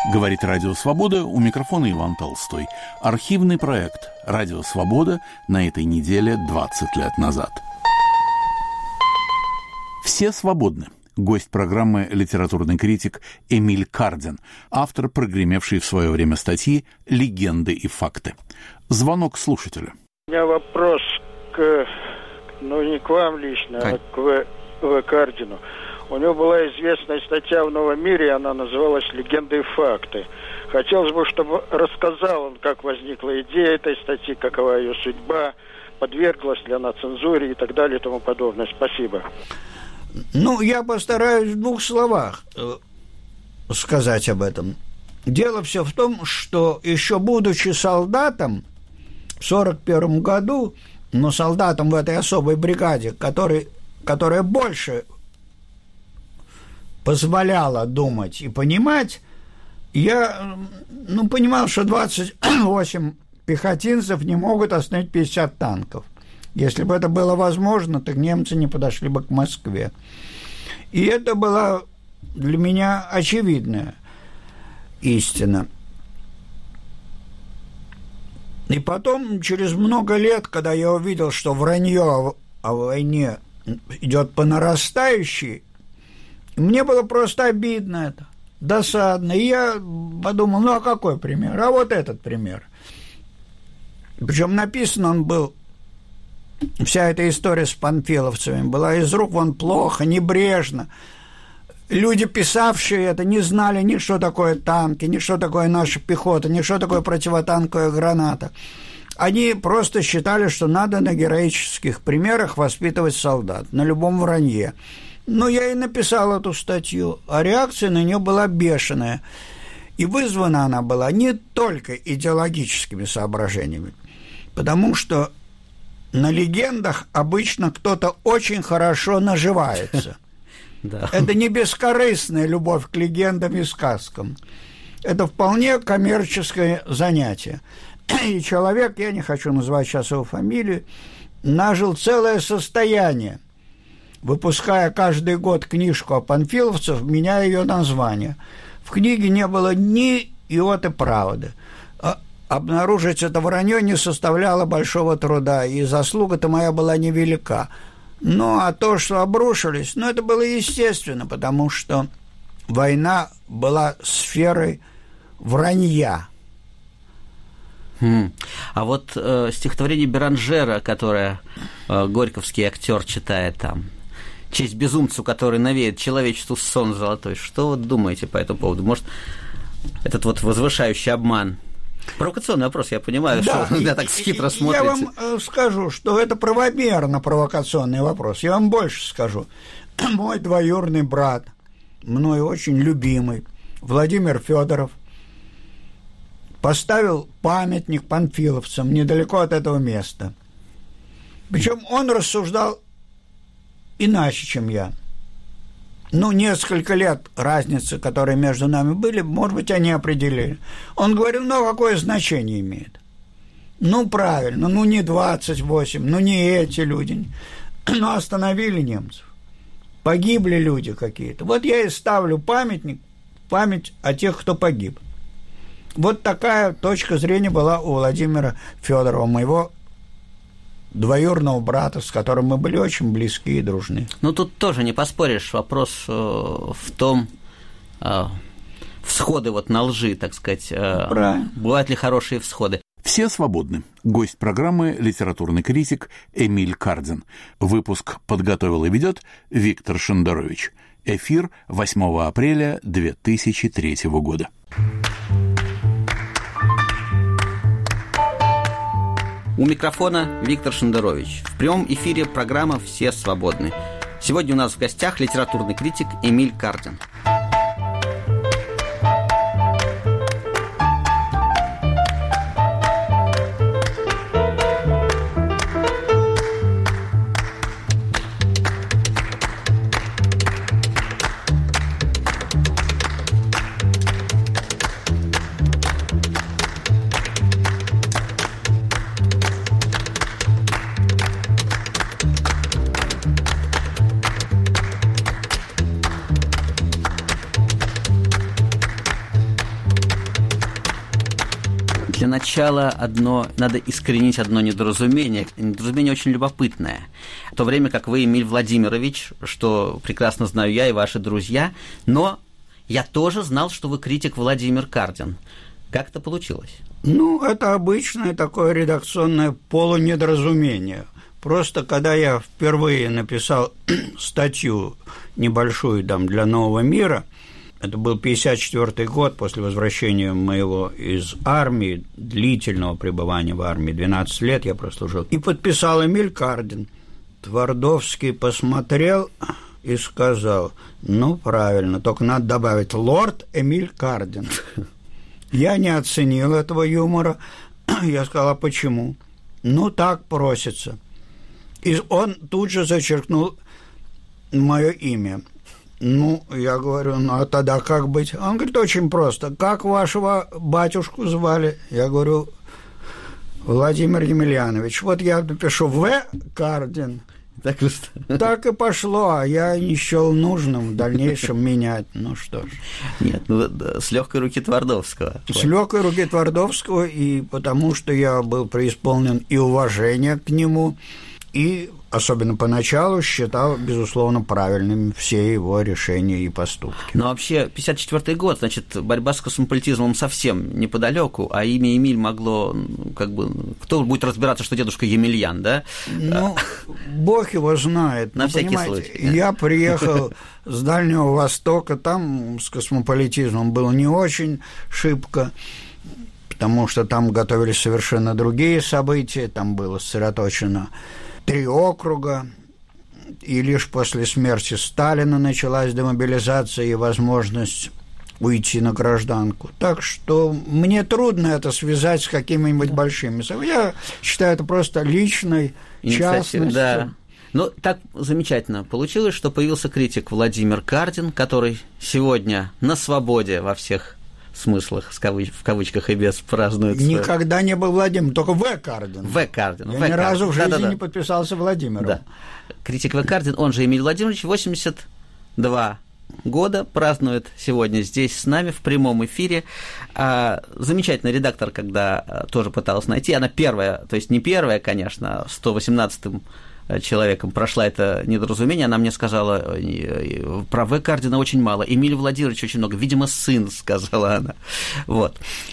Говорит Радио Свобода, у микрофона Иван Толстой. Архивный проект «Радио Свобода» на этой неделе 20 лет назад. Все свободны. Гость программы литературный критик Эмиль Кардин, автор прогремевшей в свое время статьи «Легенды и факты». Звонок слушателя. У меня вопрос не к вам лично, а к В. Кардину. У него была известная статья в «Новом мире», она называлась «Легенды и факты». Хотелось бы, чтобы рассказал он, как возникла идея этой статьи, какова ее судьба, подверглась ли она цензуре и так далее и тому подобное. Спасибо. Я постараюсь в 2 словах сказать об этом. Дело все в том, что еще будучи солдатом в 1941 году, но солдатом в этой особой бригаде, которая больше позволяла думать и понимать, я понимал, что 28 пехотинцев не могут остановить 50 танков. Если бы это было возможно, то немцы не подошли бы к Москве. И это была для меня очевидная истина. И потом, через много лет, когда я увидел, что вранье о войне идет по нарастающей, мне было просто обидно это, досадно. И я подумал, а какой пример? А вот этот пример. Причем написан он был, вся эта история с панфиловцами была из рук вон плохо, небрежно. Люди, писавшие это, не знали ни что такое танки, ни что такое наша пехота, ни что такое противотанковая граната. Они просто считали, что надо на героических примерах воспитывать солдат, на любом вранье. Я и написал эту статью, а реакция на нее была бешеная. И вызвана она была не только идеологическими соображениями, потому что на легендах обычно кто-то очень хорошо наживается. Да. Это не бескорыстная любовь к легендам и сказкам. Это вполне коммерческое занятие. И человек, я не хочу называть сейчас его фамилию, нажил целое состояние, выпуская каждый год книжку о панфиловцах, меняя ее название. В книге не было ни иоты правды. Обнаружить это вранье не составляло большого труда, и заслуга-то моя была невелика. А то, что обрушились, это было естественно, потому что война была сферой вранья. А вот стихотворение Беранжера, которое горьковский актер читает там, «Честь безумцу, который навеет человечеству сон золотой». Что вы думаете по этому поводу? Может, этот возвышающий обман? Провокационный вопрос, я понимаю, да, что вы так хитро смотрите. Я вам скажу, что это правомерно провокационный вопрос. Я вам больше скажу. Мой двоюродный брат, мною очень любимый, Владимир Федоров, поставил памятник панфиловцам недалеко от этого места. Причем он рассуждал иначе, чем я. Несколько лет разницы, которые между нами были, может быть, они определили. Он говорил, какое значение имеет? Правильно, не 28, не эти люди. Остановили немцев. Погибли люди какие-то. Вот я и ставлю памятник, память о тех, кто погиб. Вот такая точка зрения была у Владимира Федорова, моего двоюродного брата, с которым мы были очень близки и дружны. Тут тоже не поспоришь. Вопрос в том, всходы на лжи, так сказать. Бывают ли хорошие всходы? Все свободны. Гость программы литературный критик Эмиль Кардин. Выпуск подготовил и ведет Виктор Шендерович. Эфир 8 апреля 2003 года. У микрофона Виктор Шендерович. В прямом эфире программа «Все свободны». Сегодня у нас в гостях литературный критик Эмиль Кардин. Для начала надо искоренить одно недоразумение. Недоразумение очень любопытное. В то время как вы, Эмиль Владимирович, что прекрасно знаю я и ваши друзья, но я тоже знал, что вы критик Владимир Кардин. Как это получилось? Это обычное такое редакционное полунедоразумение. Просто когда я впервые написал статью небольшую для «Нового мира», это был 1954 год после возвращения моего из армии, длительного пребывания в армии, 12 лет я прослужил, и подписал Эмиль Кардин. Твардовский посмотрел и сказал: правильно, только надо добавить «Лорд Эмиль Кардин». Я не оценил этого юмора. Я сказал: а почему? Так просится. И он тут же зачеркнул мое имя. Я говорю: а тогда как быть? Он говорит: очень просто. Как вашего батюшку звали? Я говорю: Владимир Емельянович. Вот я напишу В. Кардин. Так и пошло, а я не счел нужным в дальнейшем менять. Что ж. Нет, с легкой руки Твардовского. С легкой руки Твардовского, и потому что я был преисполнен и уважения к нему, и особенно поначалу считал, безусловно, правильными все его решения и поступки. Но вообще, 1954 год, значит, борьба с космополитизмом совсем неподалеку, а имя Эмиль могло, кто будет разбираться, что дедушка Емельян, да? Бог его знает. На всякий случай. Я приехал с Дальнего Востока, там с космополитизмом было не очень шибко, потому что там готовились совершенно другие события, там было сосредоточено 3 округа, и лишь после смерти Сталина началась демобилизация и возможность уйти на гражданку. Так что мне трудно это связать с какими-нибудь большими. Я считаю это просто личной частностью. Да. Так замечательно получилось, что появился критик Владимир Кардин, который сегодня на свободе во всех смыслах, в кавычках и без, празднуется. Никогда не был Владимир, только В. Кардин. В. Кардин. Я ни разу в жизни не подписался Владимиром. Да. Критик В. Кардин, он же Эмиль Владимирович, 82 года, празднует сегодня здесь с нами в прямом эфире. Замечательный редактор, когда тоже пыталась найти, она первая, то есть не первая, конечно, 118-м человеком прошла это недоразумение, она мне сказала: про В. Кардина очень мало, Эмиль Владимирович очень много, видимо, сын, сказала она. В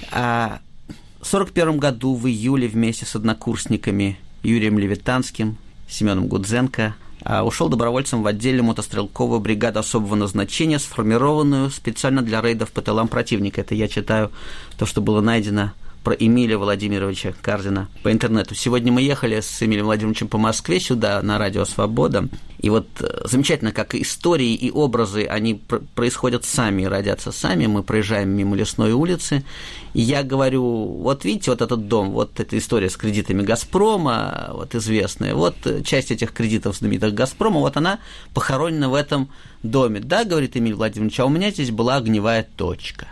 1941 году в июле вместе с однокурсниками Юрием Левитанским, Семеном Гудзенко ушел добровольцем в отдельную мотострелковую бригаду особого назначения, сформированную специально для рейдов по тылам противника. Это я читаю то, что было найдено про Эмиля Владимировича Кардина по интернету. Сегодня мы ехали с Эмилием Владимировичем по Москве сюда, на радио «Свобода», и замечательно, как истории и образы, они происходят сами, родятся сами. Мы проезжаем мимо Лесной улицы, и я говорю: видите, этот дом, эта история с кредитами «Газпрома», известная, часть этих кредитов знаменитых «Газпрома», она похоронена в этом доме. Да, говорит Эмиль Владимирович, а у меня здесь была огневая точка.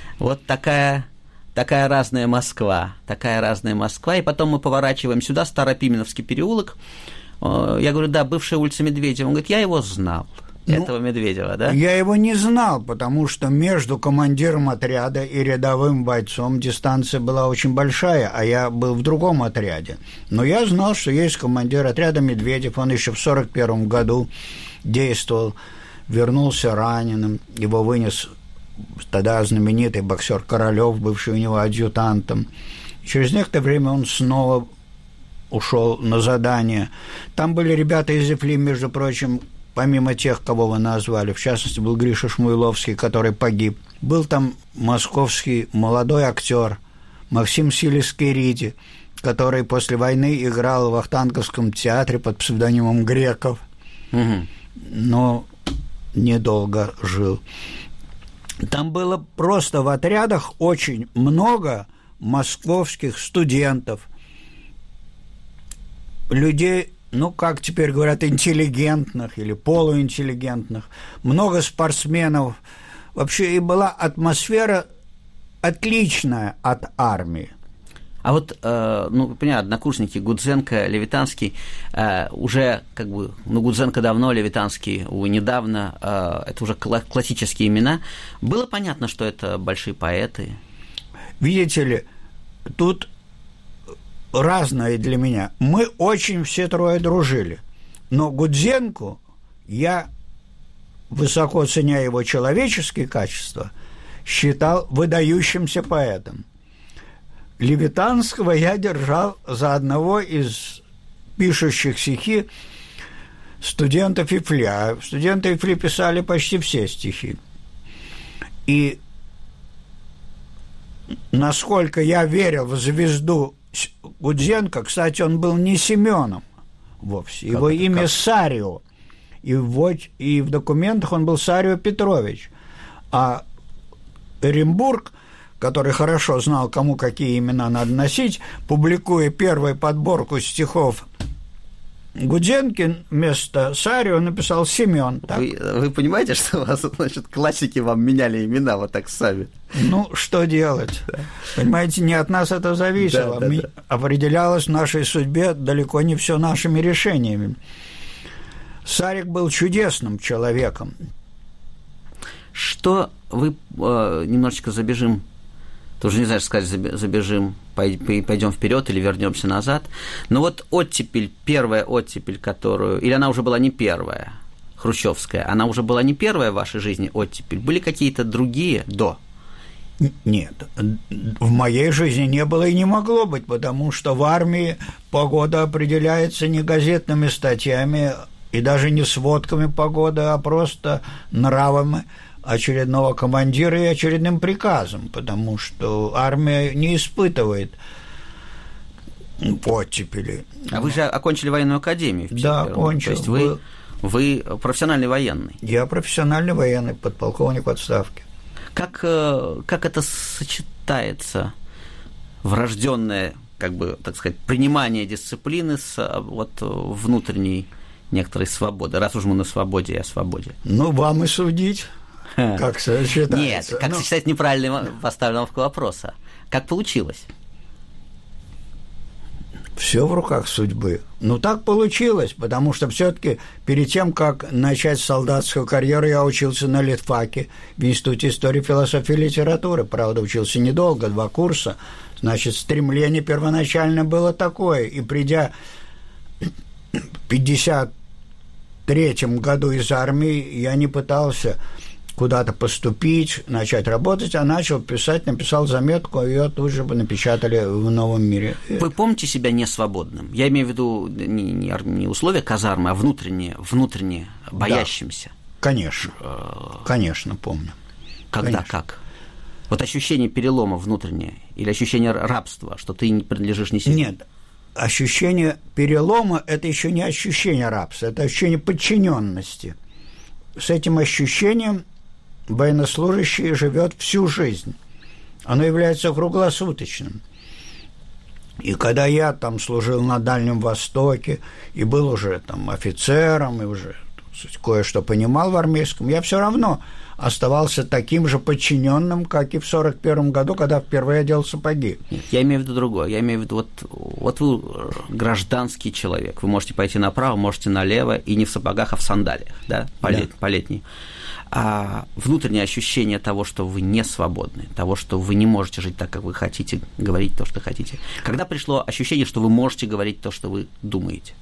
Такая разная Москва, и потом мы поворачиваем сюда, Старопименовский переулок. Я говорю: да, бывшая улица Медведева. Он говорит: я его знал, этого Медведева, да? Я его не знал, потому что между командиром отряда и рядовым бойцом дистанция была очень большая, а я был в другом отряде. Но я знал, что есть командир отряда Медведев, он еще в 1941 году действовал, вернулся раненым, его вынес тогда знаменитый боксер Королёв, бывший у него адъютантом. Через некоторое время он снова ушел на задание. Там были ребята из Ифли, между прочим, помимо тех, кого вы назвали. В частности, был Гриша Шмуйловский, который погиб. Был там московский молодой актер Максим Силис-Кириди, который после войны играл в Вахтанговском театре под псевдонимом Греков, но недолго жил. Там было просто в отрядах очень много московских студентов, людей, как теперь говорят, интеллигентных или полуинтеллигентных, много спортсменов. Вообще и была атмосфера отличная от армии. А понятно, однокурсники Гудзенко, Левитанский, уже Гудзенко давно, Левитанский недавно, это уже классические имена. Было понятно, что это большие поэты? Видите ли, тут разное для меня. Мы очень все трое дружили, но Гудзенко я, высоко ценя его человеческие качества, считал выдающимся поэтом. Левитанского я держал за одного из пишущих стихи студентов ИФЛИ. А студенты ИФЛИ писали почти все стихи. И насколько я верил в звезду Гудзенко, кстати, он был не Семеном вовсе. Его имя Сарио. И в документах он был Сарио Петрович. А Оренбург, который хорошо знал, кому какие имена надо носить, публикуя первую подборку стихов Гудзенко, вместо Сарио написал Семен. Вы понимаете, что у вас, значит, классики вам меняли имена вот так сами? Ну, что делать? Да. Понимаете, не от нас это зависело. Да. Определялось в нашей судьбе далеко не все нашими решениями. Сарик был чудесным человеком. Что вы немножечко забежим, тоже не знаю, сказать, забежим, пойдем вперед или вернемся назад. Но вот оттепель, первая оттепель, которую, или она уже была не первая, хрущевская, она уже была не первая в вашей жизни оттепель, были какие-то другие до? Нет, в моей жизни не было и не могло быть, потому что в армии погода определяется не газетными статьями и даже не сводками погоды, а просто нравами очередного командира и очередным приказом, потому что армия не испытывает оттепели. А вы же окончили военную академию? Да, окончил. То есть вы профессиональный военный? Я профессиональный военный, подполковник в отставке. Как это сочетается, врожденное, как бы, так сказать, принимание дисциплины с вот внутренней некоторой свободой, раз уж мы на свободе и о свободе? Ну, вам и судить. Как сочетается? Нет, как сочетать неправильно поставленного вопроса. Как получилось? Все в руках судьбы. Ну, так получилось, потому что все-таки перед тем, как начать солдатскую карьеру, я учился на литфаке в Институте истории, философии и литературы. Правда, учился недолго, 2 курса. Значит, стремление первоначально было такое. И придя в 1953 году из армии, я не пытался куда-то поступить, начать работать, а начал писать, написал заметку, ее тут же напечатали в «Новом мире». Вы помните себя несвободным? Я имею в виду не условия казармы, а внутренне боящимся. Да, конечно, помню. Когда, конечно. как? Вот ощущение перелома внутреннее или ощущение рабства, что ты не принадлежишь ни себе? Нет, ощущение перелома – это еще не ощущение рабства, это ощущение подчиненности. С этим ощущением военнослужащий живет всю жизнь. Оно является круглосуточным. И когда я там служил на Дальнем Востоке и был уже там офицером, и уже кое-что понимал в армейском, я все равно оставался таким же подчиненным, как и в 1941 году, когда впервые одел сапоги. Нет, я имею в виду другое. Я имею в виду, вот вы гражданский человек. Вы можете пойти направо, можете налево, и не в сапогах, а в сандалиях, да, по-летней. А внутреннее ощущение того, что вы не свободны, того, что вы не можете жить так, как вы хотите, говорить то, что хотите. Когда пришло ощущение, что вы можете говорить то, что вы думаете?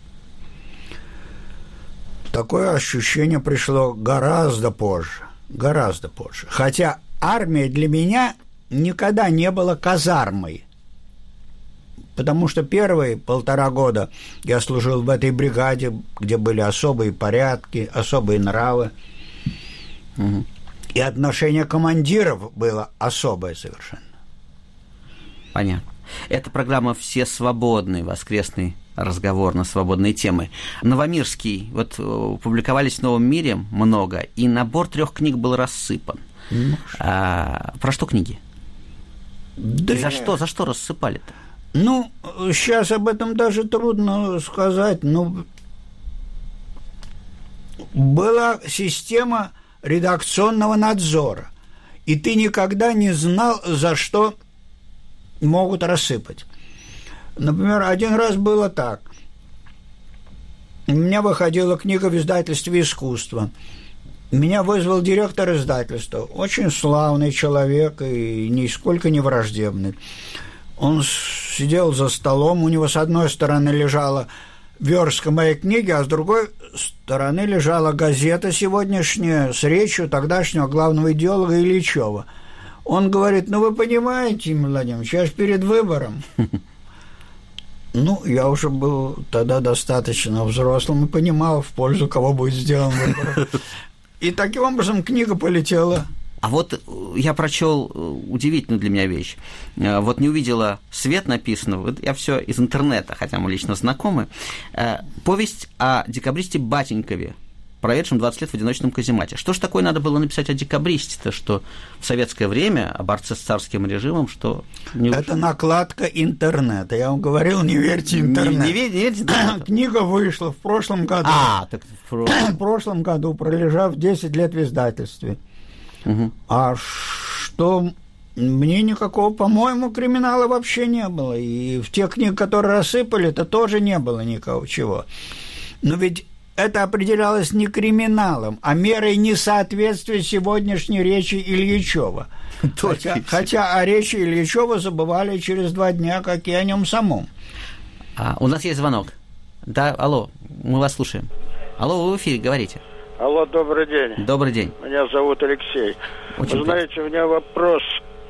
Такое ощущение пришло гораздо позже. Хотя армия для меня никогда не была казармой. Потому что первые 1,5 года я служил в этой бригаде, где были особые порядки, особые нравы. Угу. И отношение командиров было особое совершенно. Понятно. Это программа «Все свободные», воскресный разговор на свободные темы. Новомирский, вот публиковались в «Новом мире» много, и набор 3 книг был рассыпан. Про что книги? Да. И за что рассыпали-то? Ну, сейчас об этом даже трудно сказать. Ну, была система редакционного надзора, и ты никогда не знал, за что могут рассыпать. Например, один раз было так. У меня выходила книга в издательстве «Искусство». Меня вызвал директор издательства, очень славный человек и нисколько не враждебный. Он сидел за столом, у него с одной стороны лежала верстка моей книги, а с другой стороны лежала газета сегодняшняя с речью тогдашнего главного идеолога Ильичева. Он говорит: ну, вы понимаете, Владимирович, я же перед выбором. Ну, я уже был тогда достаточно взрослым и понимал, в пользу кого будет сделан выбор. И таким образом книга полетела. А вот я прочел удивительную для меня вещь. Вот не увидела свет написано, я все из интернета, хотя мы лично знакомы. Повесть о декабристе Батенькове, проведшем 20 лет в одиночном каземате. Что ж такое надо было написать о декабристе-то, что в советское время, о борце с царским режимом, что... Это накладка интернета. Я вам говорил, не верьте интернету. Не верьте интернету. Книга вышла в прошлом году. В прошлом году, пролежав 10 лет в издательстве. Угу. А что... Мне никакого, по-моему, криминала вообще не было. И в тех книг, которые рассыпали, это тоже не было никого чего. Но ведь это определялось не криминалом, а мерой несоответствия сегодняшней речи Ильичева. Хотя о речи Ильичева забывали через 2 дня, как и о нем самом. У нас есть звонок. Да, алло, мы вас слушаем. Алло, вы в эфире, говорите. Алло, добрый день. Добрый день. Меня зовут Алексей. Очень Вы знаете, у меня вопрос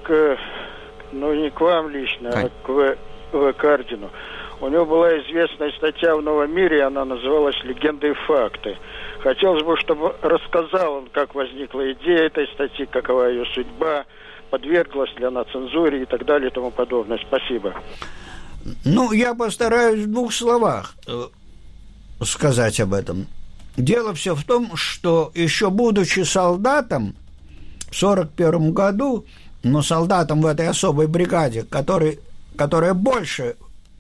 не к вам лично, а к В. Кардину. У него была известная статья в «Новом мире», она называлась «Легенды и факты». Хотелось бы, чтобы рассказал он, как возникла идея этой статьи, какова ее судьба, подверглась ли она цензуре и так далее и тому подобное. Спасибо. Ну, я постараюсь в 2 словах сказать об этом. Дело все в том, что еще будучи солдатом в 1941 году, но солдатом в этой особой бригаде, которая больше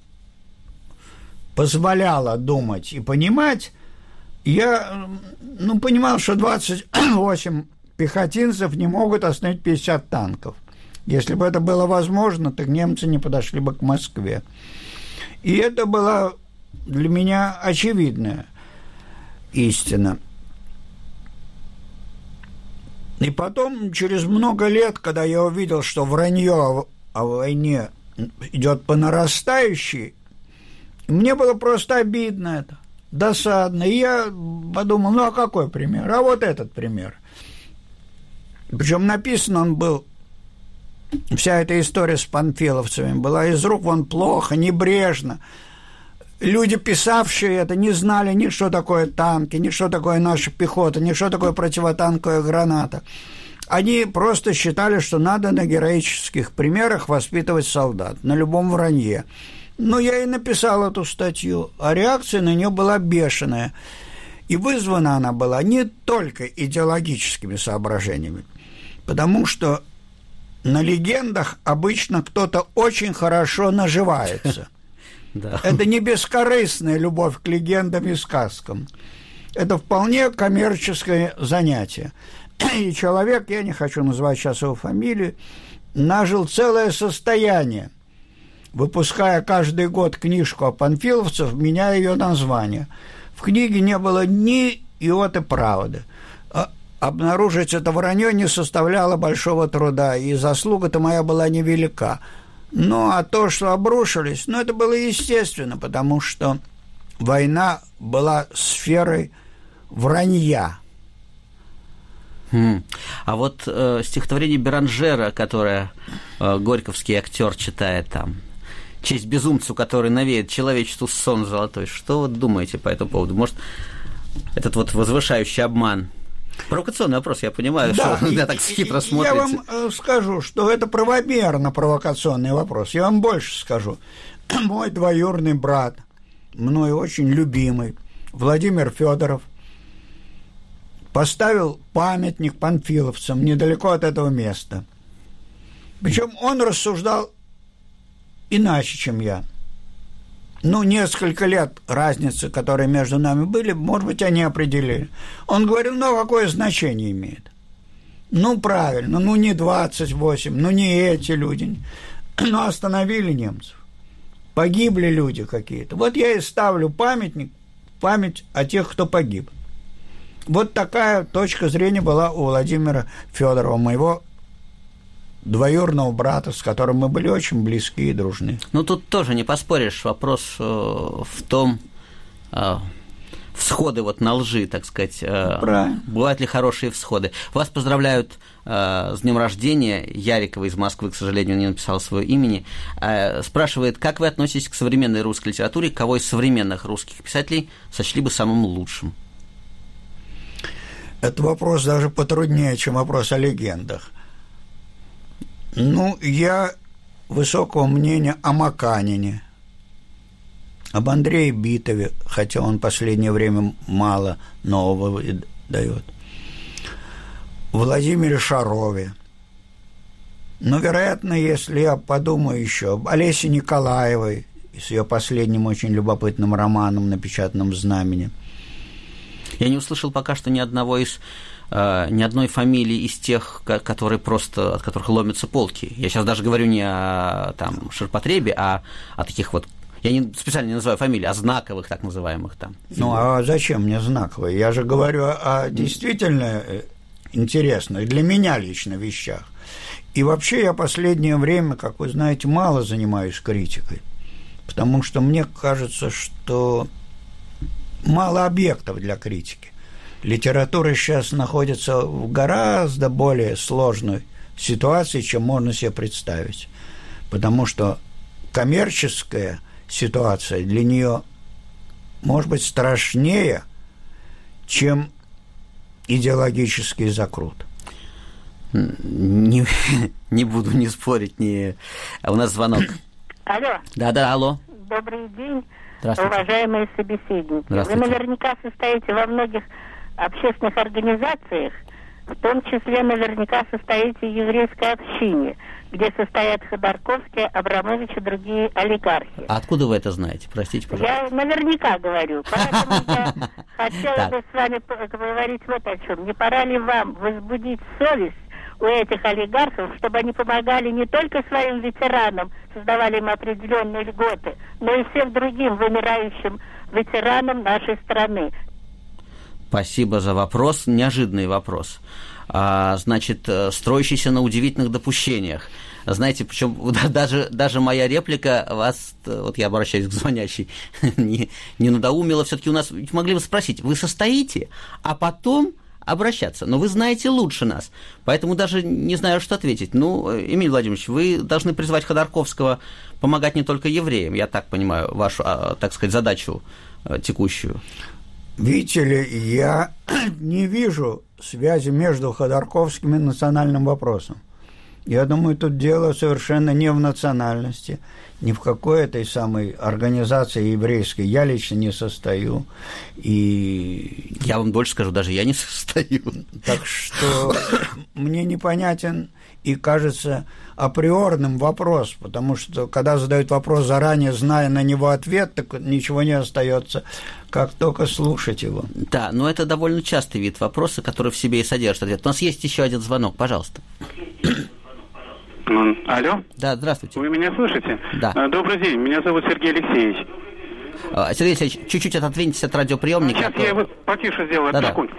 позволяла думать и понимать, я понимал, что 28 пехотинцев не могут остановить 50 танков. Если бы это было возможно, то немцы не подошли бы к Москве. И это была для меня очевидная истина. И потом, через много лет, когда я увидел, что вранье о войне идет по нарастающей, мне было просто обидно это, досадно. И я подумал, а какой пример? А вот этот пример. Причем написан он был, вся эта история с панфиловцами была из рук вон плохо, небрежно. Люди, писавшие это, не знали ни что такое танки, ни что такое наша пехота, ни что такое противотанковая граната. Они просто считали, что надо на героических примерах воспитывать солдат, на любом вранье. Но я и написал эту статью, а реакция на нее была бешеная. И вызвана она была не только идеологическими соображениями, потому что на легендах обычно кто-то очень хорошо наживается. Это не бескорыстная любовь к легендам и сказкам. Это вполне коммерческое занятие. И человек, я не хочу называть сейчас его фамилию, нажил целое состояние, выпуская каждый год книжку о панфиловцах, меняя ее название. В книге не было ни иоты правды. Обнаружить это вранье не составляло большого труда, и заслуга-то моя была невелика. Ну, а то, что обрушились, это было естественно, потому что война была сферой вранья. А вот стихотворение Беранжера, которое горьковский актер читает там, «Честь безумцу, который навеет человечеству сон золотой». Что вы думаете по этому поводу? Может, этот вот возвышающий обман? Провокационный вопрос, я понимаю, да, что вы так хитро смотрите. Я вам скажу, что это правомерно провокационный вопрос. Я вам больше скажу. Мой двоюродный брат, мною очень любимый, Владимир Федоров, поставил памятник панфиловцам недалеко от этого места. Причем он рассуждал иначе, чем я. Несколько лет разницы, которые между нами были, может быть, они определили. Он говорил, какое значение имеет? Правильно, не 28, не эти люди. Но остановили немцев. Погибли люди какие-то. Вот я и ставлю памятник, память о тех, кто погиб. Вот такая точка зрения была у Владимира Федорова, моего двоюродного брата, с которым мы были очень близки и дружны. Ну, тут тоже не поспоришь. Вопрос в том, всходы вот на лжи, так сказать. Правильно. Бывают ли хорошие всходы? Вас поздравляют с днем рождения. Ярикова из Москвы, к сожалению, не написала своего имени. Спрашивает, как вы относитесь к современной русской литературе, кого из современных русских писателей сочли бы самым лучшим? Это вопрос даже потруднее, чем вопрос о легендах. Ну, я высокого мнения о Маканине, об Андрее Битове, хотя он в последнее время мало нового дает, Владимире Шарове. Но, вероятно, если я подумаю еще об Олесе Николаевой с ее последним очень любопытным романом «На печатном знамени». Я не услышал пока что ни одной фамилии из тех, которые просто, от которых ломятся полки. Я сейчас даже говорю не о там, ширпотребе, а о таких вот, я специально не называю фамилии, о знаковых так называемых там. Ну, а зачем мне знаковые? Я же говорю о действительно интересных для меня лично вещах. И вообще я последнее время, как вы знаете, мало занимаюсь критикой, потому что мне кажется, что мало объектов для критики. Литература сейчас находится в гораздо более сложной ситуации, чем можно себе представить. Потому что коммерческая ситуация для нее может быть страшнее, чем идеологический закрут. Не буду не спорить. У нас звонок. Алло. Да, алло. Добрый день, уважаемые собеседники. Вы наверняка состоите во многих общественных организациях, в том числе наверняка состоите в еврейской общине, где состоят Ходорковский, Абрамович и другие олигархи. А откуда вы это знаете? Простите, пожалуйста. Я наверняка говорю, поэтому я хотела бы с вами поговорить вот о чем. Не пора ли вам возбудить совесть у этих олигархов, чтобы они помогали не только своим ветеранам, создавали им определенные льготы, но и всем другим вымирающим ветеранам нашей страны? Спасибо за вопрос, неожиданный вопрос. Значит, строящийся на удивительных допущениях. Знаете, причем даже моя реплика вас, вот я обращаюсь к звонящей, не надоумила. Все-таки у нас могли бы спросить, вы состоите, а потом обращаться. Но вы знаете лучше нас, поэтому даже не знаю, что ответить. Ну, Эмиль Владимирович, вы должны призвать Ходорковского помогать не только евреям, я так понимаю, вашу, так сказать, задачу текущую. Видите ли, я не вижу связи между Ходорковским и национальным вопросом. Я думаю, тут дело совершенно не в национальности, ни в какой этой самой организации еврейской. Я лично не состою. И я вам больше скажу, даже я не состою. Так что мне непонятен и кажется априорным вопрос, потому что когда задают вопрос заранее, зная на него ответ, так ничего не остается, как только слушать его. Да, но это довольно частый вид вопроса, который в себе и содержит ответ. У нас есть еще один звонок, пожалуйста. Алло? Да, здравствуйте. Вы меня слышите? Да. Добрый день, меня зовут Сергей Алексеевич. Сергей Алексеевич, чуть-чуть отодвиньтесь от радиоприемника. Сейчас я его потише сделаю, да, секунду.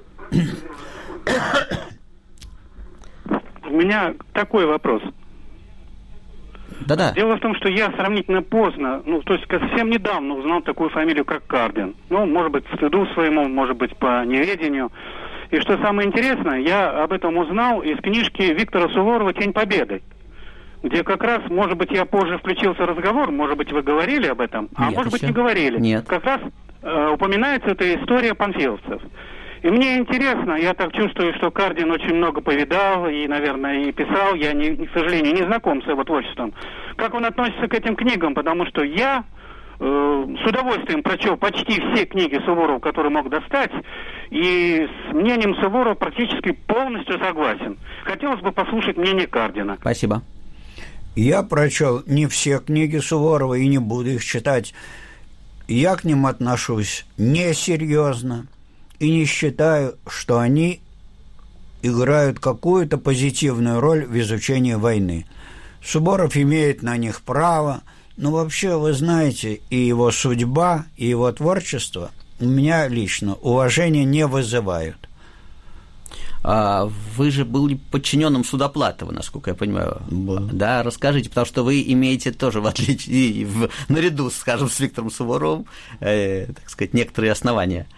У меня такой вопрос. Да-да. Дело в том, что я сравнительно поздно, то есть совсем недавно узнал такую фамилию, как Кардин. Может быть, к стыду своему, может быть, по неведению. И что самое интересное, я об этом узнал из книжки Виктора Суворова «Тень Победы», где как раз, может быть, я позже включился в разговор, может быть, вы говорили об этом, а может быть, не говорили. Нет. Как раз упоминается эта история панфиловцев. И мне интересно, я так чувствую, что Кардин очень много повидал и, наверное, и писал, я, к сожалению, не знаком с его творчеством. Как он относится к этим книгам, потому что я с удовольствием прочел почти все книги Суворова, которые мог достать, и с мнением Суворова практически полностью согласен. Хотелось бы послушать мнение Кардина. Спасибо. Я прочел не все книги Суворова и не буду их читать. Я к ним отношусь несерьезно и не считаю, что они играют какую-то позитивную роль в изучении войны. Суворов имеет на них право, но вообще, вы знаете, и его судьба, и его творчество у меня лично уважения не вызывают. вы же были подчиненным Судоплатова, насколько я понимаю. Да, расскажите, потому что вы имеете тоже, в отличие, наряду, скажем, с Виктором Суворовым, так сказать, некоторые основания.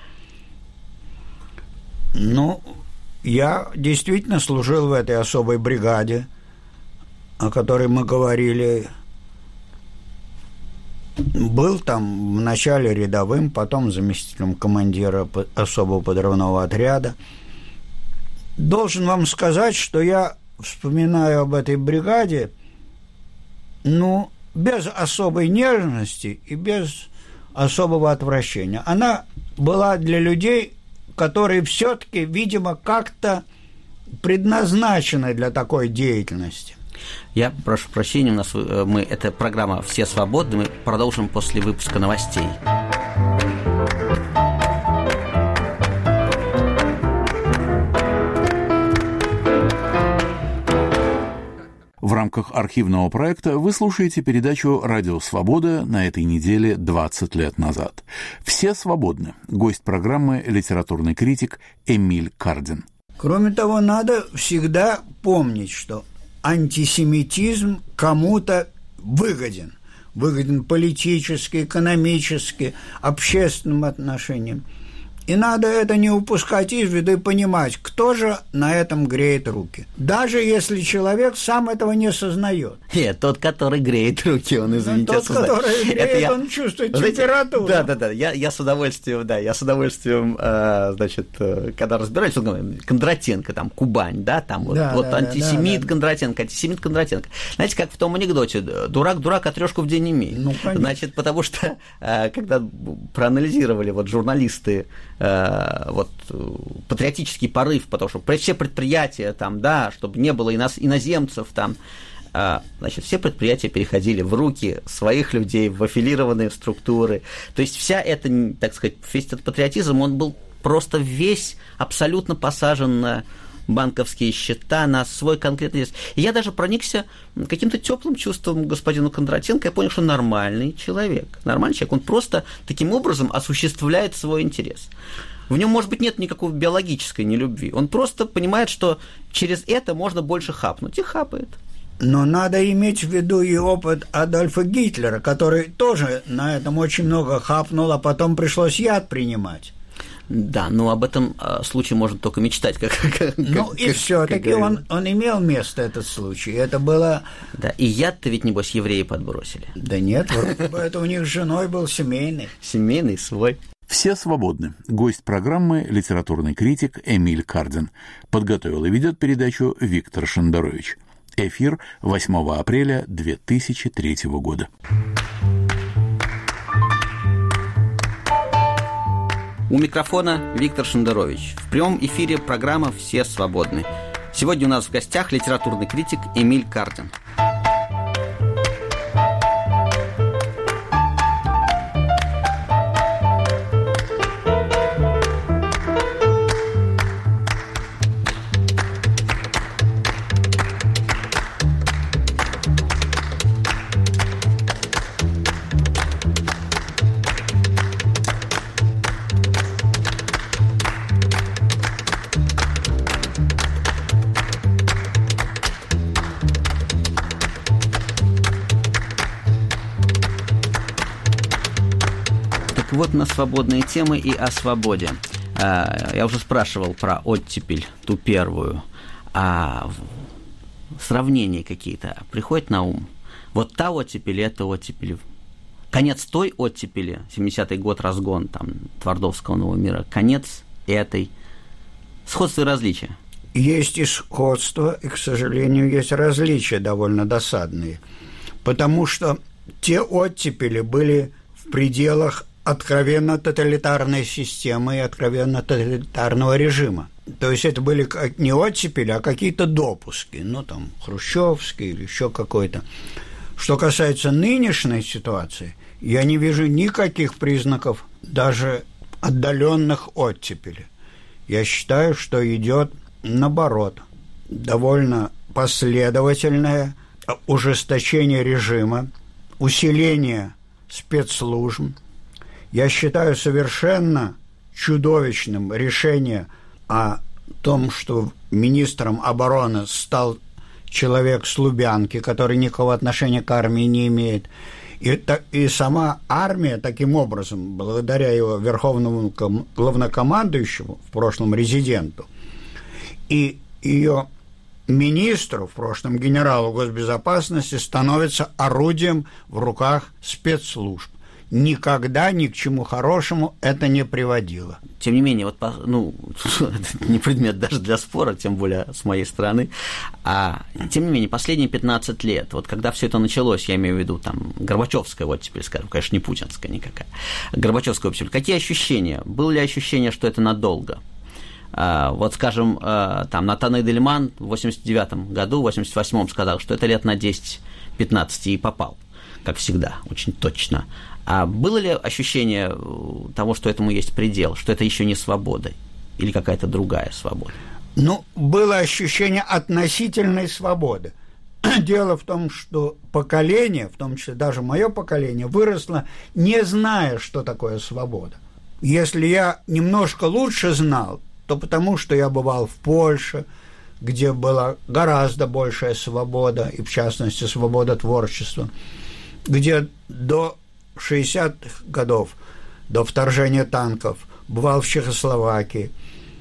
Ну, я действительно служил в этой особой бригаде, о которой мы говорили. Был там вначале рядовым, потом заместителем командира особого подрывного отряда. Должен вам сказать, что я вспоминаю об этой бригаде, ну, без особой нежности и без особого отвращения. Она была для людей, которые все-таки, видимо, как-то предназначены для такой деятельности. Я прошу прощения, у нас это программа «Все свободны», мы продолжим после выпуска новостей. В рамках архивного проекта вы слушаете передачу «Радио Свобода» на этой неделе 20 лет назад. «Все свободны». Гость программы литературный критик Эмиль Кардин. Кроме того, надо всегда помнить, что антисемитизм кому-то выгоден. Выгоден политически, экономически, общественным отношениям. И надо это не упускать из виду и понимать, кто же на этом греет руки. Даже если человек сам этого не сознает. Нет, тот, который греет руки, он, извините, тот, осознает. который греет, он чувствует температуру. Да, я с удовольствием, значит, когда разбирались, он говорит, Кондратенко, там, Кубань, да, там, антисемит Кондратенко. Знаете, как в том анекдоте, дурак, а трешку в день не имеет. Ну, значит, потому что, когда проанализировали журналисты патриотический порыв, потому что все предприятия там, да, чтобы не было иноземцев там, значит, все предприятия переходили в руки своих людей, в аффилированные структуры. То есть вся эта, так сказать, весь этот патриотизм, он был просто весь абсолютно посажен на банковские счета, на свой конкретный интерес. И я даже проникся каким-то теплым чувством господину Кондратенко. Я понял, что нормальный человек. Он просто таким образом осуществляет свой интерес. В нем, может быть, нет никакой биологической нелюбви. Он просто понимает, что через это можно больше хапнуть. И хапает. Но надо иметь в виду и опыт Адольфа Гитлера, который тоже на этом очень много хапнул, а потом пришлось яд принимать. Да, но об этом случае можно только мечтать. И все-таки он имел место, этот случай. Это было... Да, и яд-то ведь, небось, евреи подбросили. Да нет, это у них с женой был семейный. Семейный, свой. «Все свободны». Гость программы литературный критик Эмиль Кардин. Подготовил и ведет передачу Виктор Шендерович. Эфир 8 апреля 2003 года. У микрофона Виктор Шендерович. В прямом эфире программа «Все свободны». Сегодня у нас в гостях литературный критик Эмиль Кардин. Вот на свободные темы и о свободе. Я уже спрашивал про оттепель, ту первую. Сравнения какие-то приходят на ум? Вот та оттепель, это оттепель. Конец той оттепели, 70-й год, разгон там, Твардовского «Нового мира», конец этой. Сходство и различия. Есть и сходство, и, к сожалению, есть различия довольно досадные. Потому что те оттепели были в пределах откровенно тоталитарной системы и откровенно тоталитарного режима. То есть это были не оттепели, а какие-то допуски, ну там хрущевский или еще какой-то. Что касается нынешней ситуации, я не вижу никаких признаков даже отдаленных оттепели. Я считаю, что идет наоборот довольно последовательное ужесточение режима, усиление спецслужб. Я считаю совершенно чудовищным решение о том, что министром обороны стал человек с Лубянки, который никакого отношения к армии не имеет. И сама армия таким образом, благодаря его верховному главнокомандующему, в прошлом резиденту, и ее министру, в прошлом генералу госбезопасности, становится орудием в руках спецслужб. Никогда ни к чему хорошему это не приводило. Тем не менее, это не предмет даже для спора, тем более с моей стороны. Тем не менее, последние 15 лет, вот когда все это началось, я имею в виду там Горбачевская оттепель, скажем, конечно, не путинская никакая, Горбачевская оттепель, какие ощущения? Было ли ощущение, что это надолго? Вот, скажем, там Натан Эдельман в 89 году, в 88-м сказал, что это лет на 10-15 и попал, как всегда, очень точно. А было ли ощущение того, что этому есть предел, что это еще не свобода или какая-то другая свобода? Было ощущение относительной свободы. Дело в том, что поколение, в том числе даже мое поколение, выросло, не зная, что такое свобода. Если я немножко лучше знал, то потому что я бывал в Польше, где была гораздо большая свобода, и в частности свобода творчества, где до 60-х годов, до вторжения танков, бывал в Чехословакии.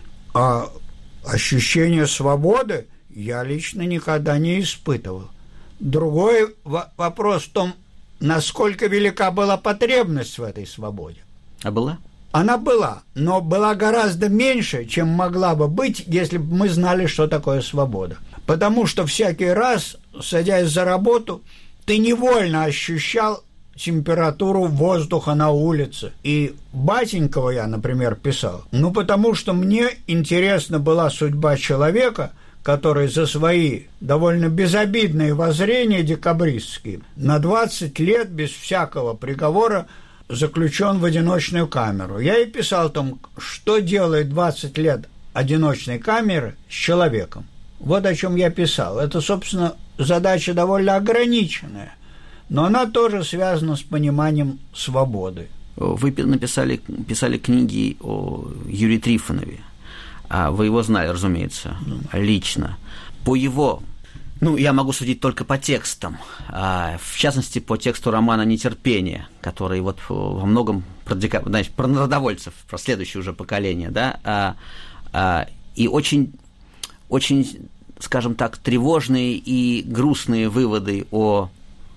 А ощущение свободы я лично никогда не испытывал. Другой вопрос в том, насколько велика была потребность в этой свободе. А была? Она была, но была гораздо меньше, чем могла бы быть, если бы мы знали, что такое свобода. Потому что всякий раз, садясь за работу, ты невольно ощущал температуру воздуха на улице. И Батенькова я, например, писал. Потому что мне интересна была судьба человека, который за свои довольно безобидные воззрения декабристские на 20 лет без всякого приговора заключен в одиночную камеру. Я и писал о том, что делает 20 лет одиночной камеры с человеком. Вот о чем я писал. Это, собственно, задача довольно ограниченная, но она тоже связана с пониманием свободы. Вы писали книги о Юрии Трифонове. Вы его знали, разумеется, лично. По его... я могу судить только по текстам, в частности, по тексту романа «Нетерпение», который вот во многом про народовольцев, про следующее уже поколение, да, и очень, очень, скажем так, тревожные и грустные выводы о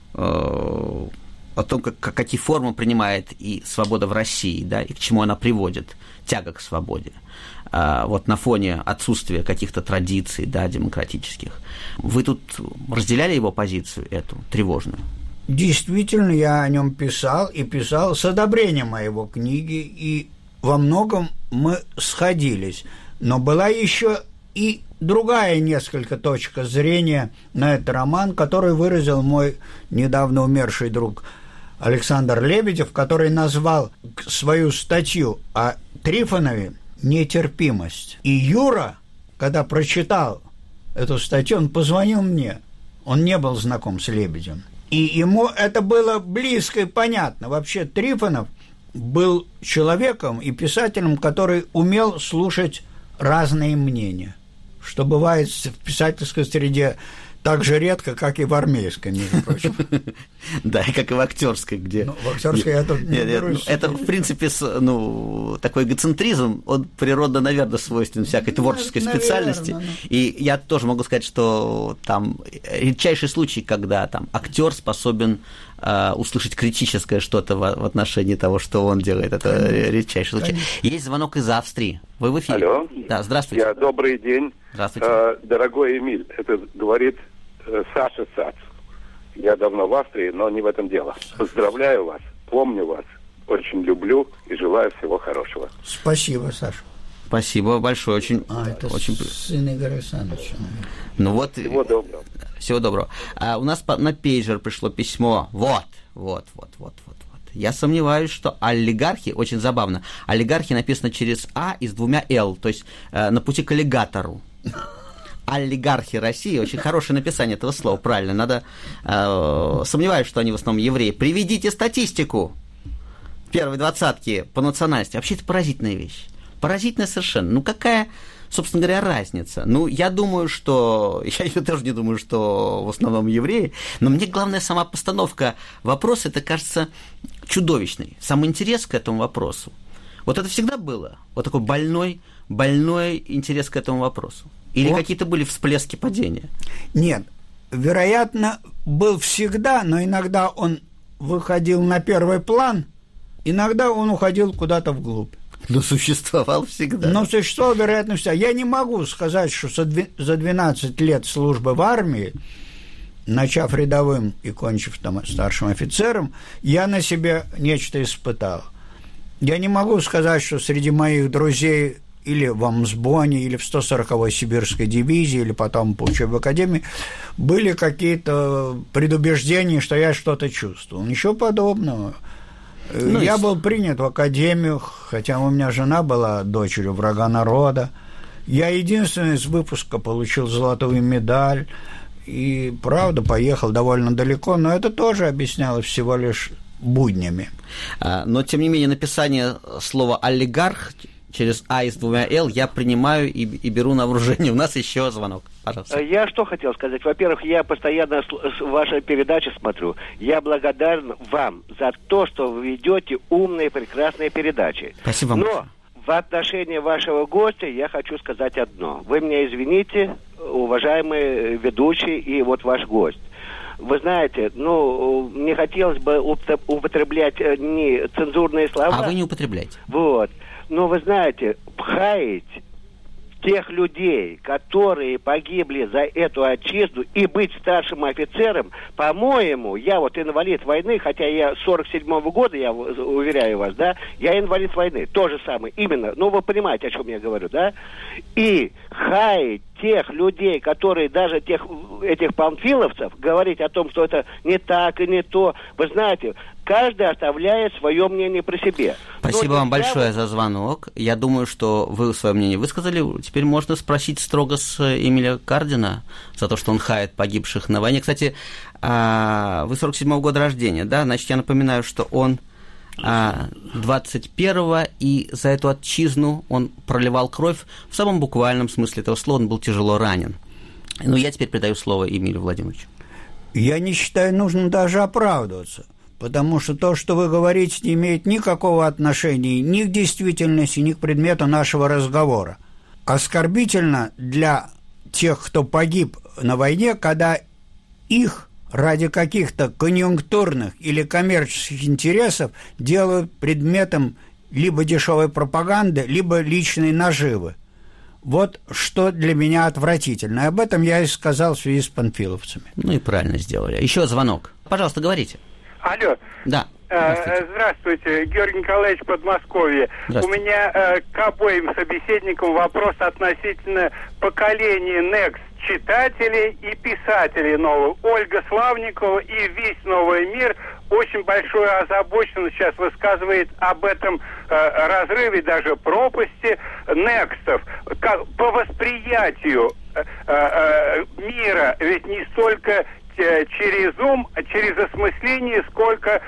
том, какие формы принимает и свобода в России, да, и к чему она приводит, тяга к свободе. Вот на фоне отсутствия каких-то традиций, да, демократических. Вы тут разделяли его позицию, эту тревожную? Действительно, я о нем писал, и писал с одобрением моего книги, и во многом мы сходились. Но была еще и другая несколько точка зрения на этот роман, который выразил мой недавно умерший друг Александр Лебедев, который назвал свою статью о Трифонове «Нетерпимость». И Юра, когда прочитал эту статью, он позвонил мне. Он не был знаком с Лебедем. И ему это было близко и понятно. Вообще Трифонов был человеком и писателем, который умел слушать разные мнения, что бывает в писательской среде так же редко, как и в армейской, между прочим. Да, и как и в актерской, где... В актерской я тут не берусь. Это, в принципе, такой эгоцентризм, он природно, наверное, свойственен всякой творческой специальности. И я тоже могу сказать, что там редчайший случай, когда там актер способен услышать критическое что-то в отношении того, что он делает. Это редчайший случай. Есть звонок из Австрии. Вы в эфире? Алло. Да, здравствуйте. Добрый день. Здравствуйте. Дорогой Эмиль, это говорит Саша Сац. Я давно в Австрии, но не в этом дело. Поздравляю вас, помню вас, очень люблю и желаю всего хорошего. Спасибо, Саша. Спасибо большое, очень... Это очень... сын Игоря Александровича. Всего доброго. Всего доброго. У нас на пейджер пришло письмо. Вот. Я сомневаюсь, что олигархи, очень забавно, олигархи написано через А и с двумя Л, то есть на пути к аллигатору. Олигархи России, очень хорошее написание этого слова, правильно, надо... сомневаюсь, что они в основном евреи. Приведите статистику первой двадцатки по национальности. Вообще это поразительная вещь. Поразительная совершенно. Какая собственно говоря, разница? Ну, я думаю, что... Я тоже не думаю, что в основном евреи, но мне главное сама постановка вопроса, это кажется чудовищной. Сам интерес к этому вопросу. Вот это всегда было? Вот такой больной интерес к этому вопросу? Или какие-то были всплески падения? Нет, вероятно, был всегда, но иногда он выходил на первый план, иногда он уходил куда-то вглубь. Но существовал всегда. Но существовал, вероятно, всегда. Я не могу сказать, что за 12 лет службы в армии, начав рядовым и кончив там старшим офицером, я на себе нечто испытал. Я не могу сказать, что среди моих друзей или в Амсбоне, или в 140-й сибирской дивизии, или потом по учебе в академии, были какие-то предубеждения, что я что-то чувствовал. Ничего подобного. Я был принят в академию, хотя у меня жена была дочерью врага народа. Я единственный из выпуска получил золотую медаль. И, правда, поехал довольно далеко, но это тоже объяснялось всего лишь буднями. Но, тем не менее, написание слова «олигарх» через «а» и с двумя «л» я принимаю и беру на вооружение. У нас еще звонок. Пожалуйста. Я что хотел сказать? Во-первых, я постоянно ваши передачи смотрю. Я благодарен вам за то, что вы ведете умные, прекрасные передачи. Спасибо. Но в отношении вашего гостя я хочу сказать одно. Вы меня извините, уважаемый ведущий и вот ваш гость. Вы знаете, не хотелось бы употреблять не цензурные слова. А вы не употребляете. Вот. Но вы знаете, хаять тех людей, которые погибли за эту отчизну, и быть старшим офицером, по-моему, я вот инвалид войны, хотя я 47-го года, я уверяю вас, да, я инвалид войны, то же самое, именно, вы понимаете, о чем я говорю, да, и хаять тех людей, которые даже этих памфиловцев, говорить о том, что это не так и не то, вы знаете, каждый оставляет свое мнение при себе. Спасибо вам большое за звонок. Я думаю, что вы свое мнение высказали. Теперь можно спросить строго с Эмиля Кардина за то, что он хает погибших на войне. Кстати, вы 47-го года рождения, да? Значит, я напоминаю, что он 21-го, и за эту отчизну он проливал кровь в самом буквальном смысле этого слова, он был тяжело ранен. Но я теперь передаю слово Эмилю Владимировичу. Я не считаю нужным даже оправдываться, потому что то, что вы говорите, не имеет никакого отношения ни к действительности, ни к предмету нашего разговора. Оскорбительно для тех, кто погиб на войне, когда их ради каких-то конъюнктурных или коммерческих интересов делают предметом либо дешевой пропаганды, либо личной наживы. Вот что для меня отвратительно. И об этом я и сказал в связи с панфиловцами. Ну и правильно сделали. Еще звонок. Пожалуйста, говорите. Алло. Да. Здравствуйте, Георгий Николаевич, Подмосковье. У меня к обоим собеседникам вопрос относительно поколения Next читателей и писателей новых. Ольга Славникова и весь новый мир очень большую озабоченность сейчас высказывает об этом разрыве, даже пропасти Некстов. По восприятию мира, ведь не столько через ум, через осмысление, сколько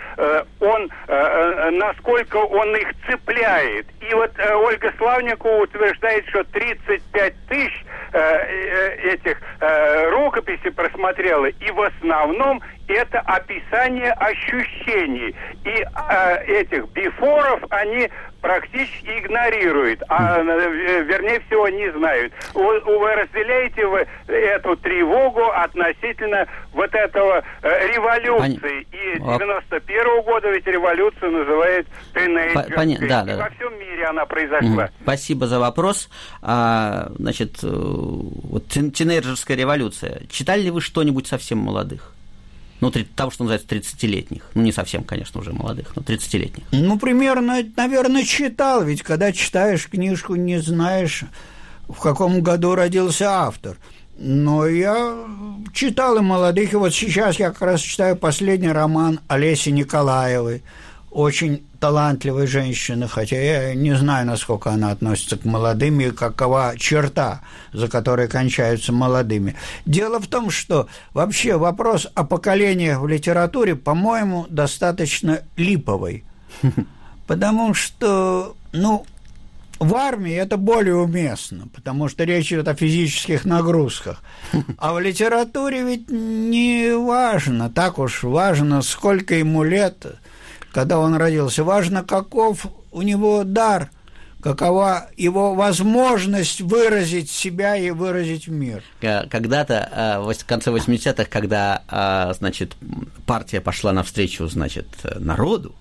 насколько он их цепляет. И вот Ольга Славникова утверждает, что 35 тысяч этих рукописей просмотрела, и в основном это описание ощущений. И этих бифоров они практически игнорируют, вернее всего не знают. Вы разделяете вы эту тревогу относительно вот этого революции. И 91-го года ведь революцию называют тинейджерской. Да. Во всем мире она произошла. Спасибо за вопрос. Значит, вот тинейджерская революция. Читали ли вы что-нибудь совсем молодых? Того, что называется 30-летних. Не совсем, конечно, уже молодых, но 30-летних. Примерно, наверное, читал. Ведь когда читаешь книжку, не знаешь, в каком году родился автор. Но я читал и молодых. И вот сейчас я как раз читаю последний роман Олеси Николаевой. Очень талантливой женщины, хотя я не знаю, насколько она относится к молодым и какова черта, за которой кончаются молодыми. Дело в том, что вообще вопрос о поколениях в литературе, по-моему, достаточно липовый. Потому что, В армии это более уместно, потому что речь идет о физических нагрузках. А в литературе ведь не важно, так уж важно, сколько ему лет, когда он родился. Важно, каков у него дар, какова его возможность выразить себя и выразить мир. Когда-то, в конце 80-х, когда, значит, партия пошла навстречу, значит, народу,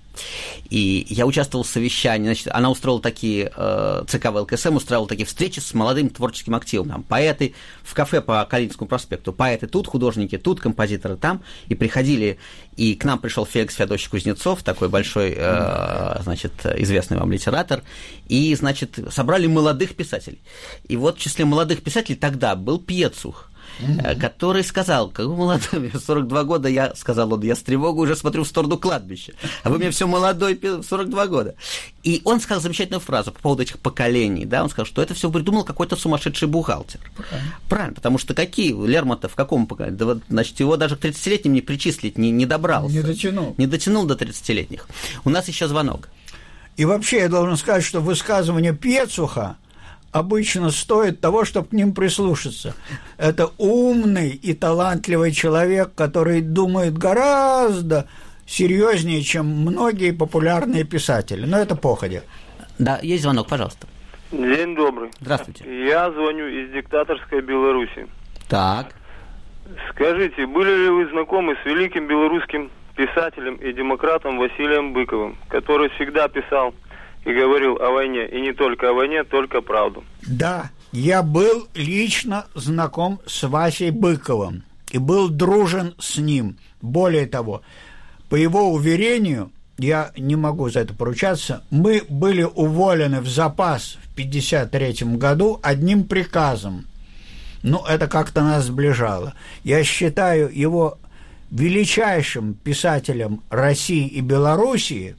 и я участвовал в совещании, значит, она устроила такие, ЦК ВЛКСМ устраивала такие встречи с молодым творческим активом. Там поэты в кафе по Калининскому проспекту, поэты тут, художники тут, композиторы там, и приходили, и к нам пришел Феликс Феодосич Кузнецов, такой большой, значит, известный вам литератор, и, значит, собрали молодых писателей. И вот в числе молодых писателей тогда был Пьецух, который сказал: какой молодой, 42 года, сказал он, я с тревогой уже смотрю в сторону кладбища, а вы мне все молодой, 42 года. И он сказал замечательную фразу по поводу этих поколений, да, он сказал, что это все придумал какой-то сумасшедший бухгалтер. Правильно, потому что Лермонтов в каком поколении? Да, значит, его даже к 30-летним не причислить, не добрался. Не дотянул до 30-летних. У нас еще звонок. И вообще я должен сказать, что высказывание Пьецуха обычно стоит того, чтобы к ним прислушаться. Это умный и талантливый человек, который думает гораздо серьезнее, чем многие популярные писатели. Но это походя. Да, есть звонок, пожалуйста. День добрый. Здравствуйте. Я звоню из диктаторской Беларуси. Так. Скажите, были ли вы знакомы с великим белорусским писателем и демократом Василием Быковым, который всегда писал и говорил о войне, и не только о войне, только правду? Да, я был лично знаком с Васей Быковым и был дружен с ним. Более того, по его уверению, я не могу за это поручаться, мы были уволены в запас в 1953 году одним приказом. Ну, это как-то нас сближало. Я считаю его величайшим писателем России и Белоруссии,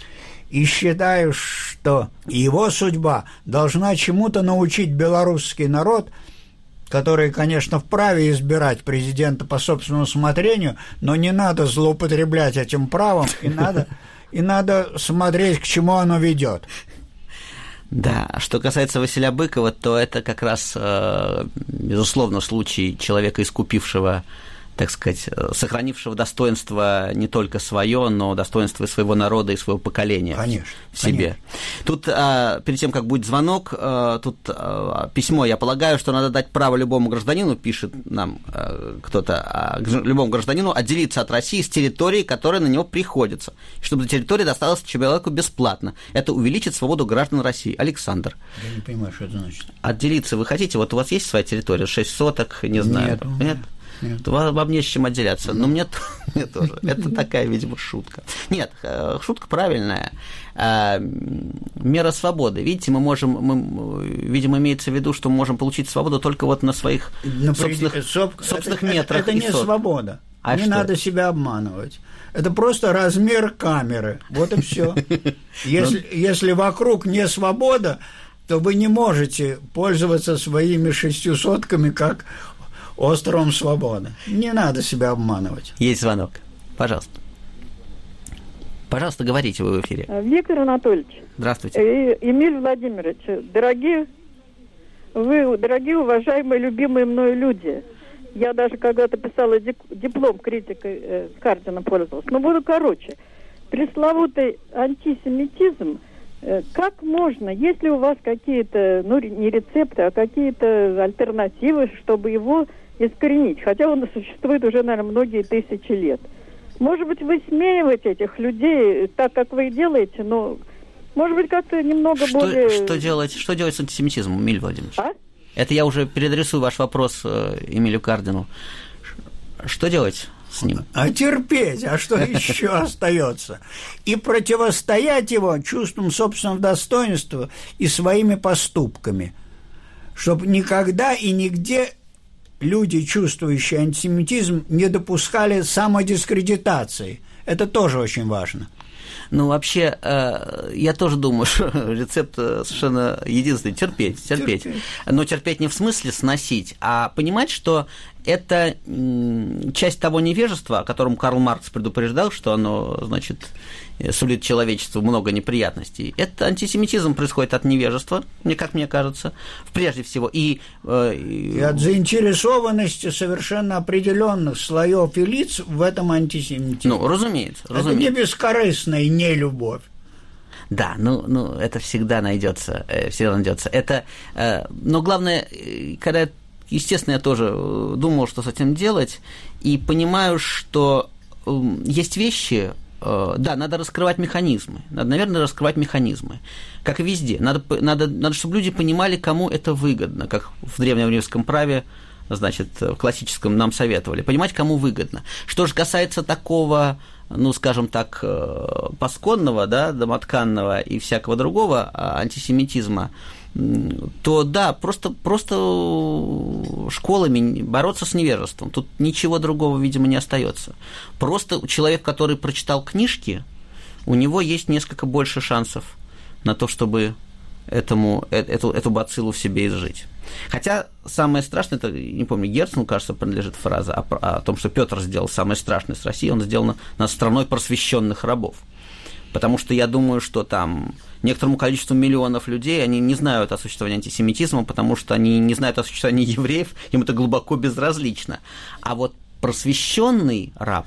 и считаю, что его судьба должна чему-то научить белорусский народ, который, конечно, вправе избирать президента по собственному усмотрению, но не надо злоупотреблять этим правом, и надо смотреть, к чему оно ведет. Да, что касается Василия Быкова, то это как раз, безусловно, случай человека, искупившего, так сказать, сохранившего достоинство не только свое, но достоинство и своего народа, и своего поколения. Конечно, в себе. Конечно. Тут, перед тем, как будет звонок, тут письмо, я полагаю, что надо дать право любому гражданину, пишет нам кто-то, любому гражданину отделиться от России с территории, которая на него приходится, чтобы эта территория досталась человеку бесплатно. Это увеличит свободу граждан России. Александр. Я не понимаю, что это значит. Отделиться вы хотите? Вот у вас есть своя территория, 6 соток, не знаю. Нет? Нет. Вам не с чем отделяться. Но мне тоже. Это такая, видимо, шутка. Нет, шутка правильная. Мера свободы. Видите, видимо, имеется в виду, что мы можем получить свободу только вот на своих собственных метрах. Это не свобода. Не надо себя обманывать. Это просто размер камеры. Вот и все. Если вокруг не свобода, то вы не можете пользоваться своими 6 сотками как островом свободы. Не надо себя обманывать. Есть звонок. Пожалуйста. Пожалуйста, говорите, вы в эфире. Виктор Анатольевич. Здравствуйте. Эмиль Владимирович, дорогие уважаемые, любимые мною люди. Я даже когда-то писала диплом критикой Кардина пользовалась. Но буду короче. Пресловутый антисемитизм, как можно, есть ли у вас какие-то, не рецепты, а какие-то альтернативы, чтобы его искоренить? Хотя он существует уже, наверное, многие тысячи лет. Может быть, высмеиваете этих людей так, как вы и делаете, но, может быть, как-то немного более... Что делать с антисемитизмом, Эмиль Владимирович? Это я уже переадресую ваш вопрос Эмилю Кардину. Что делать с ним? А терпеть, а что еще остается? И противостоять его чувством собственного достоинства и своими поступками, чтобы никогда и нигде люди, чувствующие антисемитизм, не допускали самодискредитации. Это тоже очень важно. Ну, вообще, я тоже думаю, что рецепт совершенно единственный – терпеть. Но терпеть не в смысле сносить, а понимать, что это часть того невежества, о котором Карл Маркс предупреждал, что оно, значит, сулит человечеству много неприятностей. Это антисемитизм происходит от невежества, как мне кажется, прежде всего. И от заинтересованности совершенно определенных слоев и лиц в этом антисемитизме. Ну, разумеется. Это не бескорыстная нелюбовь. Да, ну, это всегда найдется. Это, но главное, когда, естественно, я тоже думал, что с этим делать, и понимаю, что есть вещи. Да, надо раскрывать механизмы. Надо, наверное, раскрывать механизмы. Как и везде. Надо, чтобы люди понимали, кому это выгодно. Как в древнееврейском праве, значит, в классическом нам советовали. Понимать, кому выгодно. Что же касается такого, ну, скажем так, пасконного, да, домотканного и всякого другого антисемитизма, то да, просто школами бороться с невежеством. Тут ничего другого, видимо, не остается. Просто человек, который прочитал книжки, у него есть несколько больше шансов на то, чтобы эту бациллу в себе изжить. Хотя самое страшное, это, не помню, Герцену, кажется, принадлежит фраза о том, что Петр сделал самое страшное с Россией, он сделал нас страной просвещенных рабов. Потому что я думаю, что там некоторому количеству миллионов людей, они не знают о существовании антисемитизма, потому что они не знают о существовании евреев, им это глубоко безразлично. А вот просвещенный раб,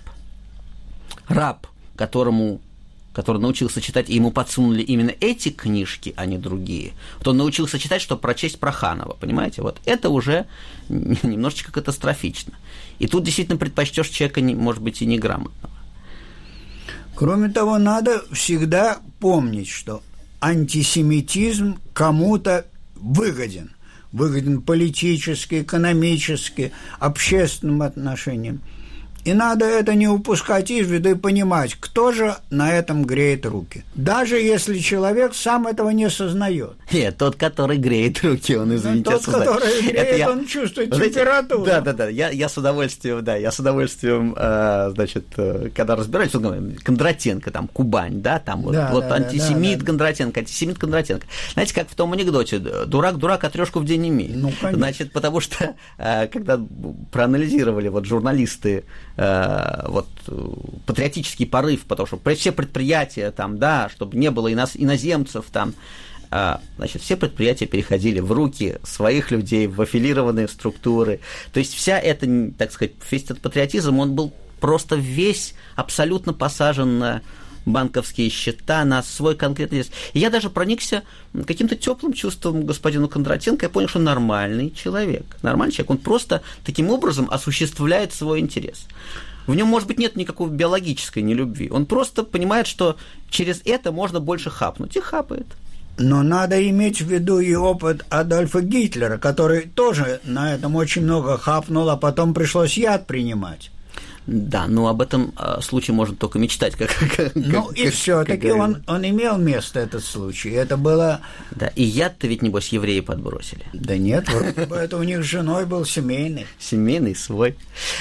который научился читать, и ему подсунули именно эти книжки, а не другие, вот он научился читать, чтобы прочесть Проханова, понимаете? Вот это уже немножечко катастрофично. И тут действительно предпочтешь человека, может быть, и неграмотного. Кроме того, надо всегда помнить, что антисемитизм кому-то выгоден. Выгоден политически, экономически, общественным отношениям. И надо это не упускать из виду и понимать, кто же на этом греет руки. Даже если человек сам этого не сознает. Нет, тот, который греет руки, он, извините, тот, который греет, он чувствует температуру. Да, я с удовольствием, значит, когда разбираюсь, Кондратенко, там, Кубань, да, там, антисемит Кондратенко. Знаете, как в том анекдоте, дурак, а трёшку в день имеет. Ну, конечно. Значит, потому что, когда проанализировали вот журналисты патриотический порыв, потому что все предприятия там, да, чтобы не было иноземцев там, значит, все предприятия переходили в руки своих людей, в аффилированные структуры. То есть вся эта, так сказать, весь этот патриотизм, он был просто весь абсолютно посажен на банковские счета, на свой конкретный интерес. И я даже проникся каким-то теплым чувством господину Кондратенко, я понял, что нормальный человек, он просто таким образом осуществляет свой интерес. В нем, может быть, нет никакой биологической нелюбви, он просто понимает, что через это можно больше хапнуть, и хапает. Но надо иметь в виду и опыт Адольфа Гитлера, который тоже на этом очень много хапнул, а потом пришлось яд принимать. Да, но об этом случае можно только мечтать. И все-таки он имел место, этот случай. Это было... Да, и яд-то ведь, небось, евреи подбросили. Да нет, вроде бы это у них с женой был семейный. Семейный свой.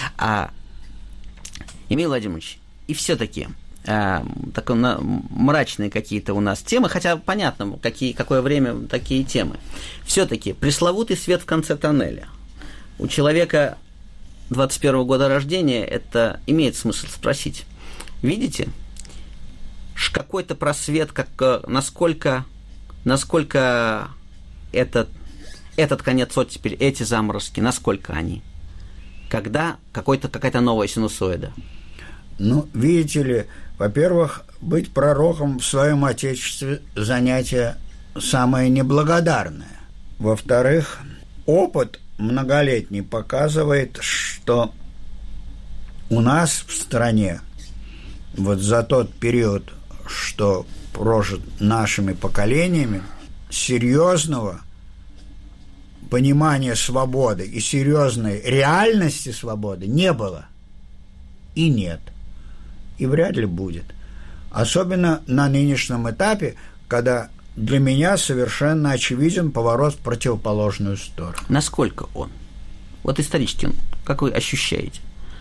Эмилий Владимирович, и все-таки мрачные какие-то у нас темы, хотя понятно, какое время такие темы. Все-таки пресловутый свет в конце тоннеля. У человека 21 года рождения, это имеет смысл спросить. Видите? Какой-то просвет, насколько этот конец оттепели, эти заморозки, насколько они? Когда какая-то новая синусоида? Ну, видите ли, во-первых, быть пророком в своем отечестве занятие самое неблагодарное. Во-вторых, опыт многолетний показывает, что у нас в стране вот за тот период, что прожит нашими поколениями, серьезного понимания свободы и серьезной реальности свободы не было и нет, и вряд ли будет. Особенно на нынешнем этапе, когда для меня совершенно очевиден поворот в противоположную сторону. Насколько он? Вот исторически, как вы ощущаете?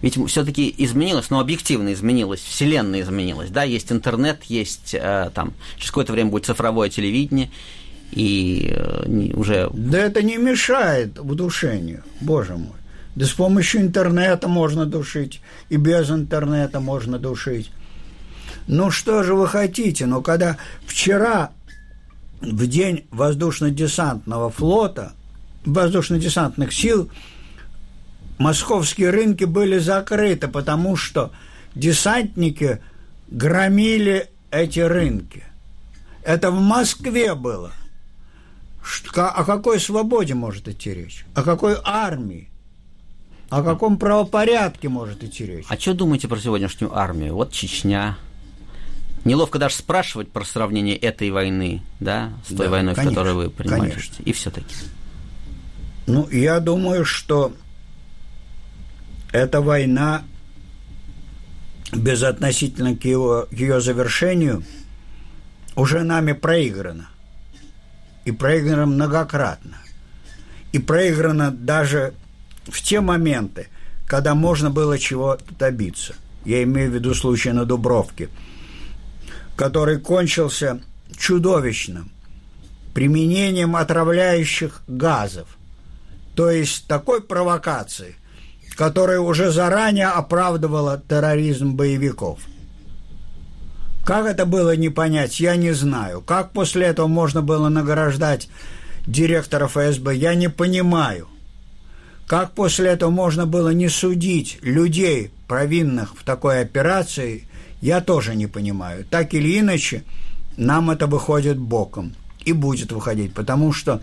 Ведь все-таки изменилось, но объективно изменилось, вселенная изменилась, да, есть интернет, есть там, через какое-то время будет цифровое телевидение, и уже... Да это не мешает удушению, боже мой. Да с помощью интернета можно душить, и без интернета можно душить. Ну что же вы хотите? Ну когда вчера, в день воздушно-десантного флота, воздушно-десантных сил, московские рынки были закрыты, потому что десантники громили эти рынки. Это в Москве было. О какой свободе может идти речь? О какой армии? О каком правопорядке может идти речь? А что думаете про сегодняшнюю армию? Вот Чечня. Неловко даже спрашивать про сравнение этой войны, да, с той войной, конечно, в которой вы принимаете. Конечно. И все-таки. Ну, я думаю, что эта война, безотносительно к ее завершению, уже нами проиграна. И проиграна многократно. И проиграна даже в те моменты, когда можно было чего-то добиться. Я имею в виду случай на Дубровке, который кончился чудовищным применением отравляющих газов, то есть такой провокации, которая уже заранее оправдывала терроризм боевиков. Как это было не понять, я не знаю. Как после этого можно было награждать директора ФСБ, я не понимаю. Как после этого можно было не судить людей, провинных в такой операции, я тоже не понимаю. Так или иначе, нам это выходит боком и будет выходить, потому что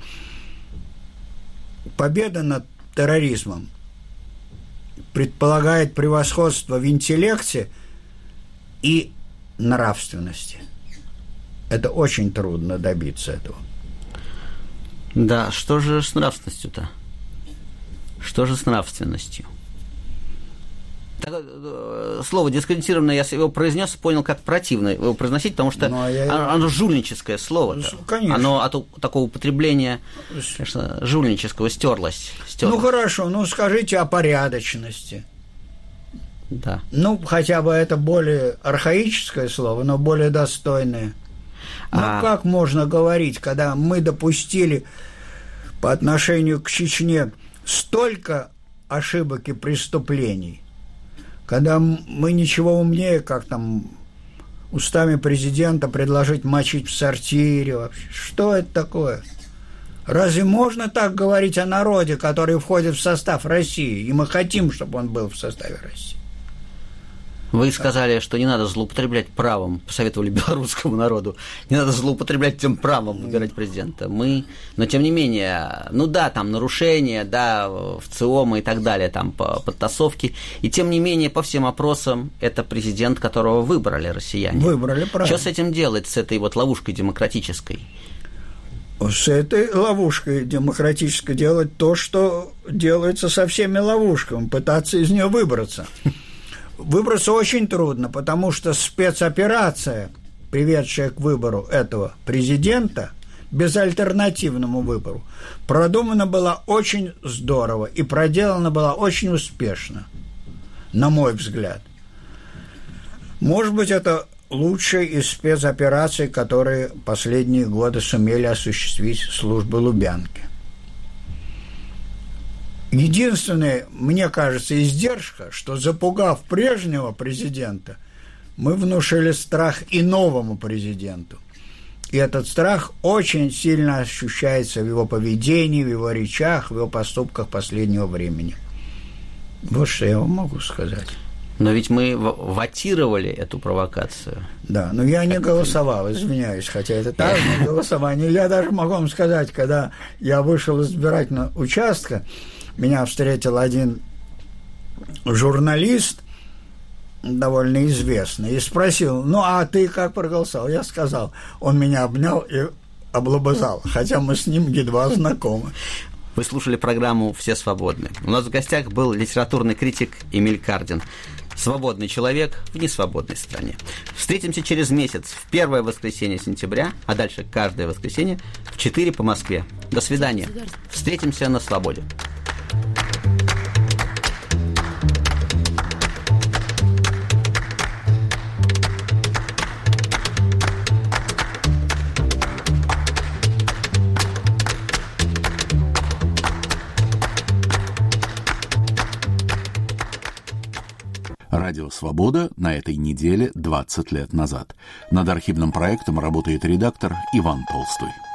победа над терроризмом предполагает превосходство в интеллекте и нравственности. Это очень трудно добиться этого. Да, что же с нравственностью-то? Что же с нравственностью? Слово дискредитированное, я его произнес, понял, как противно его произносить, потому что оно жульническое слово. Конечно. Оно от такого употребления, конечно, жульнического стерлось. Ну хорошо, ну скажите о порядочности. Да. Ну, хотя бы это более архаическое слово, но более достойное. Ну, как можно говорить, когда мы допустили по отношению к Чечне столько ошибок и преступлений, когда мы ничего умнее, как там устами президента предложить мочить в сортире вообще. Что это такое? Разве можно так говорить о народе, который входит в состав России, и мы хотим, чтобы он был в составе России? Вы сказали, что не надо злоупотреблять правом, посоветовали белорусскому народу, не надо злоупотреблять тем правом выбирать президента. Но тем не менее, ну да, там нарушения, да, в ЦИОМ и так далее, там подтасовки, и тем не менее, по всем опросам, это президент, которого выбрали россияне. Выбрали, правильно. Что с этим делать, с этой вот ловушкой демократической? С этой ловушкой демократической делать то, что делается со всеми ловушками, пытаться из нее выбраться. Выбраться очень трудно, потому что спецоперация, приведшая к выбору этого президента, безальтернативному выбору, продумана была очень здорово и проделана была очень успешно, на мой взгляд. Может быть, это лучшая из спецопераций, которые последние годы сумели осуществить службы Лубянки. Единственная, мне кажется, издержка, что, запугав прежнего президента, мы внушили страх и новому президенту. И этот страх очень сильно ощущается в его поведении, в его речах, в его поступках последнего времени. Вот что я вам могу сказать. Но ведь мы вотировали эту провокацию. Да, но я не голосовал, извиняюсь, хотя это тайное голосование. Я даже могу вам сказать, когда я вышел из избирательного участка, меня встретил один журналист, довольно известный, и спросил: ну, а ты как проголосовал? Я сказал. Он меня обнял и облобызал, хотя мы с ним едва знакомы. Вы слушали программу «Все свободны». У нас в гостях был литературный критик Эмиль Кардин. Свободный человек в несвободной стране. Встретимся через месяц, в первое воскресенье сентября, а дальше каждое воскресенье в 4 по Москве. До свидания. Встретимся на свободе. Радио «Свобода» на этой неделе 20 лет назад. Над архивным проектом работает редактор Иван Толстой.